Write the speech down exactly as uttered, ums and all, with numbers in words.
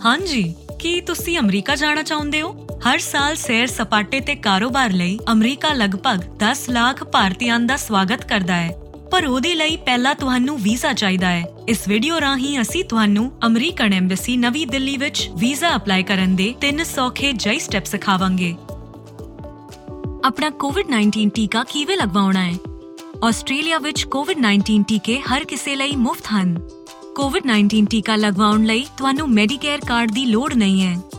ਹਾਂਜੀ, ਕੀ ਤੁਸੀਂ ਅਮਰੀਕਾ ਜਾਣਾ ਚਾਹੁੰਦੇ ਹੋ? ਹਰ ਸਾਲ ਸੈਰ ਸਪਾਟੇ ਤੇ ਕਾਰੋਬਾਰ ਲਈ ਅਮਰੀਕਾ ਲਗਭਗ ਦਸ ਲੱਖ ਭਾਰਤੀਆਂ ਦਾ ਸਵਾਗਤ ਕਰਦਾ ਹੈ, ਪਰ ਉਹਦੇ ਲਈ ਪਹਿਲਾਂ ਤੁਹਾਨੂੰ ਵੀਜ਼ਾ ਚਾਹੀਦਾ ਹੈ। ਇਸ ਵੀਡੀਓ ਰਾਹੀਂ ਅਸੀਂ ਤੁਹਾਨੂੰ ਅਮਰੀਕਨ ਐਮਬੈਸੀ ਨਵੀਂ ਦਿੱਲੀ ਵਿੱਚ ਵੀਜ਼ਾ ਅਪਲਾਈ ਕਰਨ ਦੇ ਤਿੰਨ ਸੌਖੇ ਜਿਹੇ ਸਟੈਪ ਸਿਖਾਵਾਂਗੇ। ਆਪਣਾ ਕੋਵਿਡ ਨਾਈਨਟੀਨ ਟੀਕਾ ਕਿਵੇਂ ਲਗਵਾਉਣਾ ਹੈ? ਆਸਟ੍ਰੇਲੀਆ ਵਿੱਚ ਕੋਵਿਡ ਨਾਈਨਟੀਨ ਟੀਕੇ ਹਰ ਕਿਸੇ ਲਈ ਮੁਫਤ ਹਨ। ਕੋਵਿਡ ਨਾਈਨਟੀਨ ਟੀਕਾ ਲਗਵਾਉਣ ਲਈ ਤੁਹਾਨੂੰ ਮੈਡੀਕੇਅਰ ਕਾਰਡ ਦੀ ਲੋੜ ਨਹੀਂ ਹੈ।